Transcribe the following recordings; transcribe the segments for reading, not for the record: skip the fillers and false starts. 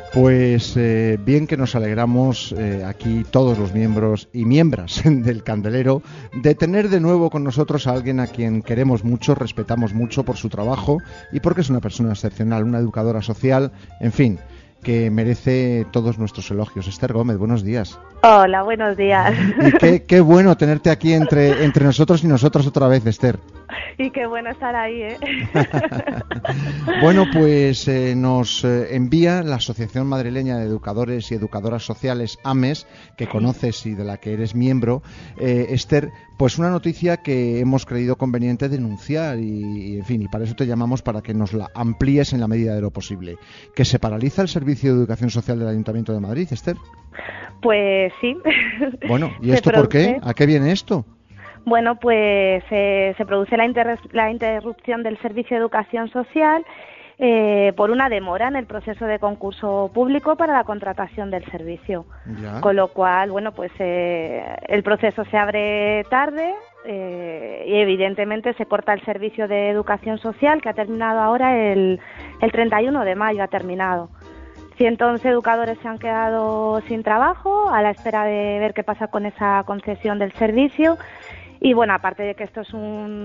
Pues bien que nos alegramos aquí todos los miembros y miembras del Candelero de tener de nuevo con nosotros a alguien a quien queremos mucho, respetamos mucho por su trabajo y porque es una persona excepcional, una educadora social, en fin, que merece todos nuestros elogios. Esther Gómez, buenos días. Hola, buenos días. Y qué bueno tenerte aquí entre nosotros y nosotras otra vez, Esther. Y qué bueno estar ahí, ¿eh? Bueno, pues nos envía la Asociación Madrileña de Educadores y Educadoras Sociales, AMES, que conoces y de la que eres miembro, Esther, pues una noticia que hemos creído conveniente denunciar y, en fin, y para eso te llamamos para que nos la amplíes en la medida de lo posible. ¿Que se paraliza el Servicio de Educación Social del Ayuntamiento de Madrid, Esther? Pues sí. Bueno, ¿y esto por qué? ¿A qué viene esto? Bueno, pues se produce la interrupción del Servicio de Educación Social por una demora en el proceso de concurso público para la contratación del servicio. Ya. Con lo cual, bueno, pues el proceso se abre tarde y evidentemente se corta el servicio de educación social que ha terminado ahora el 31 de mayo, ha terminado. 111 educadores se han quedado sin trabajo a la espera de ver qué pasa con esa concesión del servicio. Y bueno, aparte de que esto es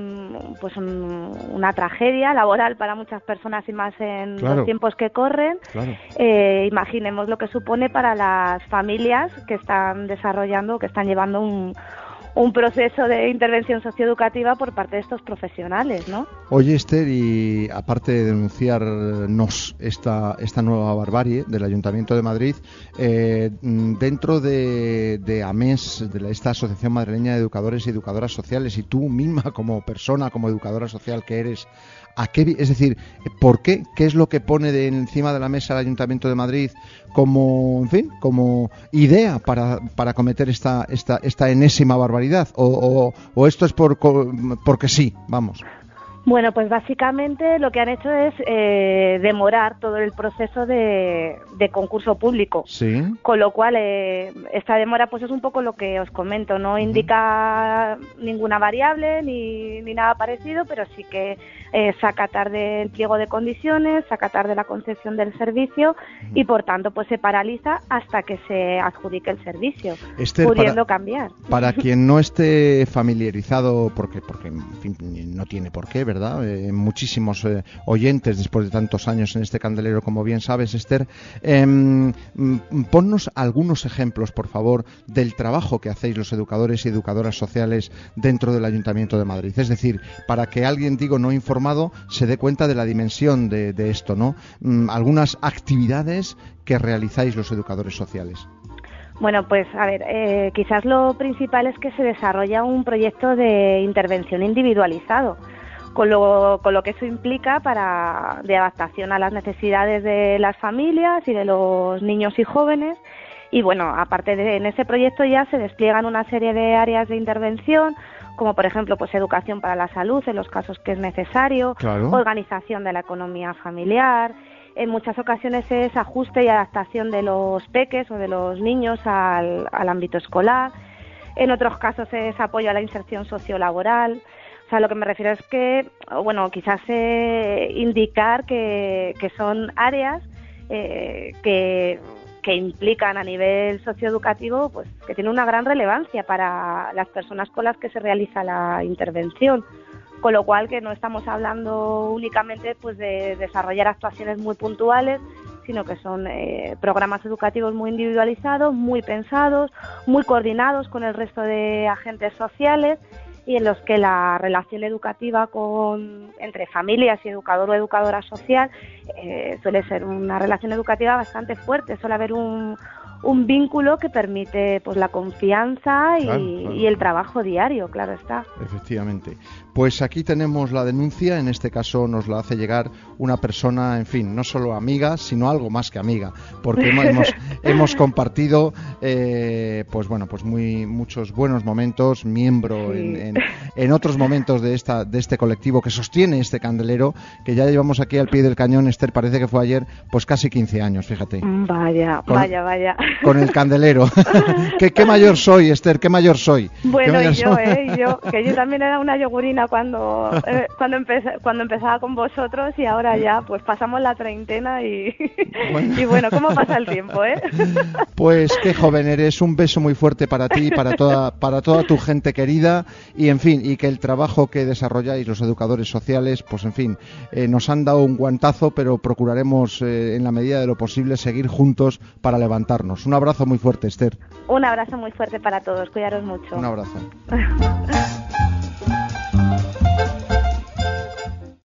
una tragedia laboral para muchas personas y más en los tiempos que corren, imaginemos lo que supone para las familias que están desarrollando, que están llevando un proceso de intervención socioeducativa por parte de estos profesionales, ¿no? Oye, Esther, y aparte de denunciarnos esta nueva barbarie del Ayuntamiento de Madrid, dentro de AMES, de esta Asociación Madrileña de Educadores y Educadoras Sociales, y tú misma como persona, como educadora social que eres, es decir, ¿por qué? ¿Qué es lo que pone encima de la mesa el Ayuntamiento de Madrid como, en fin, como idea para cometer esta enésima barbaridad? ¿O esto es porque sí, vamos? Bueno, pues básicamente lo que han hecho es demorar todo el proceso de concurso público. Sí. Con lo cual, esta demora pues es un poco lo que os comento, no indica ninguna variable ni nada parecido, pero sí que saca tarde el pliego de condiciones, saca tarde la concesión del servicio y por tanto pues se paraliza hasta que se adjudique el servicio, Esther, pudiendo cambiar. Para quien no esté familiarizado, porque en fin, no tiene por qué, ¿verdad? Muchísimos oyentes después de tantos años en este candelero, como bien sabes, Esther, ponnos algunos ejemplos, por favor, del trabajo que hacéis los educadores y educadoras sociales dentro del Ayuntamiento de Madrid. Es decir, para que alguien, no informado, se dé cuenta de la dimensión de esto, ¿no? Algunas actividades que realizáis los educadores sociales. Bueno, pues a ver, quizás lo principal es que se desarrolla un proyecto de intervención individualizado, con lo que eso implica de adaptación a las necesidades de las familias y de los niños y jóvenes. Y bueno, aparte en ese proyecto ya se despliegan una serie de áreas de intervención, como por ejemplo pues educación para la salud en los casos que es necesario, organización de la economía familiar. En muchas ocasiones es ajuste y adaptación de los peques o de los niños al ámbito escolar. En otros casos es apoyo a la inserción sociolaboral. O sea, lo que me refiero es que, bueno, quizás indicar que son áreas que implican a nivel socioeducativo, pues que tienen una gran relevancia para las personas con las que se realiza la intervención. Con lo cual que no estamos hablando únicamente pues de desarrollar actuaciones muy puntuales, sino que son programas educativos muy individualizados, muy pensados, muy coordinados con el resto de agentes sociales y en los que la relación educativa entre familias y educador o educadora social suele ser una relación educativa bastante fuerte, suele haber un vínculo que permite pues la confianza y el trabajo diario, claro está. Efectivamente. Pues aquí tenemos la denuncia, en este caso nos la hace llegar una persona, en fin, no solo amiga, sino algo más que amiga, porque hemos compartido pues bueno, pues muchos buenos momentos, miembro en otros momentos de este colectivo que sostiene este candelero, que ya llevamos aquí al pie del cañón, Esther, parece que fue ayer, pues casi 15 años, fíjate. Vaya. con el candelero. ¿Qué mayor soy, Esther? ¿Qué mayor soy? Bueno, y yo, que yo también era una yogurina cuando empezaba con vosotros, y ahora ya pues pasamos la treintena y bueno, ¿cómo pasa el tiempo, Pues qué joven eres, un beso muy fuerte para ti, para toda tu gente querida, y en fin, y que el trabajo que desarrolláis los educadores sociales, pues en fin, nos han dado un guantazo, pero procuraremos en la medida de lo posible seguir juntos para levantarnos. Un abrazo muy fuerte, Esther. Un abrazo muy fuerte para todos, cuidaros mucho. Un abrazo.